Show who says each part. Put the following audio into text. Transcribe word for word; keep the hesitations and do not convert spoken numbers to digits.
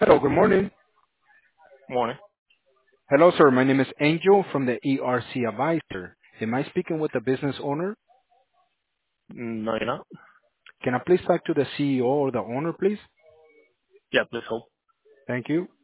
Speaker 1: Hello, good morning.
Speaker 2: Morning.
Speaker 1: Hello, sir. My name is Angel from the E R C Advisor. Am I speaking with the business owner?
Speaker 2: No, you're not.
Speaker 1: Can I please talk to the C E O or the owner, please?
Speaker 2: Yeah, please hold.
Speaker 1: Thank you.